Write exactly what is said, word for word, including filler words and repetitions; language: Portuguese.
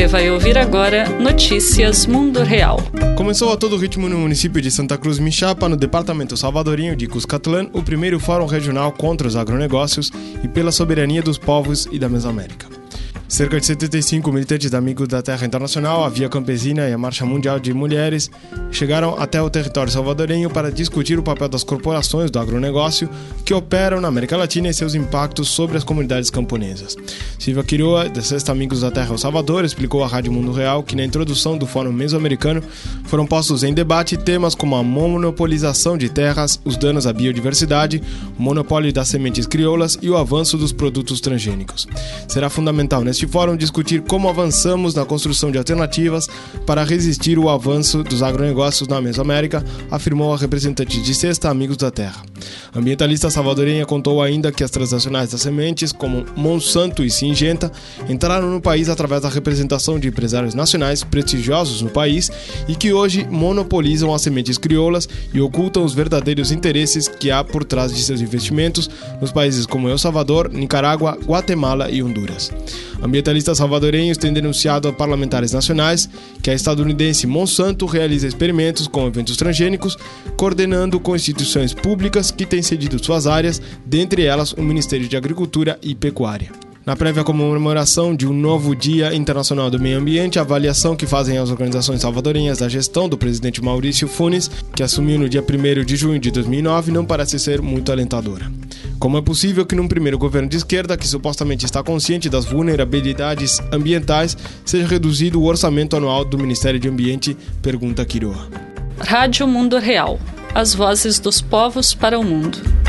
Você vai ouvir agora Notícias Mundo Real. Começou a todo ritmo no município de Santa Cruz Mixapa, no departamento salvadorinho de Cuscatlán, o primeiro Fórum Regional contra os Agronegócios e pela Soberania dos Povos e da Mesoamérica. Cerca de setenta e cinco militantes da Amigos da Terra Internacional, a Via Campesina e a Marcha Mundial de Mulheres chegaram até o território salvadorenho para discutir o papel das corporações do agronegócio que operam na América Latina e seus impactos sobre as comunidades camponesas. Silvia Quiroa, da Sexta Amigos da Terra El Salvador, explicou à Rádio Mundo Real que na introdução do Fórum Mesoamericano foram postos em debate temas como a monopolização de terras, os danos à biodiversidade, o monopólio das sementes crioulas e o avanço dos produtos transgênicos. Será fundamental neste fórum discutir como avançamos na construção de alternativas para resistir ao avanço dos agronegócios na Mesoamérica, afirmou a representante de Sexta Amigos da Terra. A ambientalista salvadorenha contou ainda que as transnacionais das sementes, como Monsanto e Syngenta, entraram no país através da representação de empresários nacionais prestigiosos no país e que hoje monopolizam as sementes crioulas e ocultam os verdadeiros interesses que há por trás de seus investimentos nos países como El Salvador, Nicarágua, Guatemala e Honduras. Ambientalistas salvadorenhos têm denunciado a parlamentares nacionais que a estadunidense Monsanto realiza experimentos com eventos transgênicos, coordenando com instituições públicas que têm cedido suas áreas, dentre elas o Ministério de Agricultura e Pecuária. Na prévia comemoração de um novo Dia Internacional do Meio Ambiente, a avaliação que fazem as organizações salvadorenhas da gestão do presidente Maurício Funes, que assumiu no dia primeiro de junho de dois mil e nove, não parece ser muito alentadora. Como é possível que num primeiro governo de esquerda, que supostamente está consciente das vulnerabilidades ambientais, seja reduzido o orçamento anual do Ministério de Ambiente? Pergunta Quiroa. Rádio Mundo Real. As vozes dos povos para o mundo.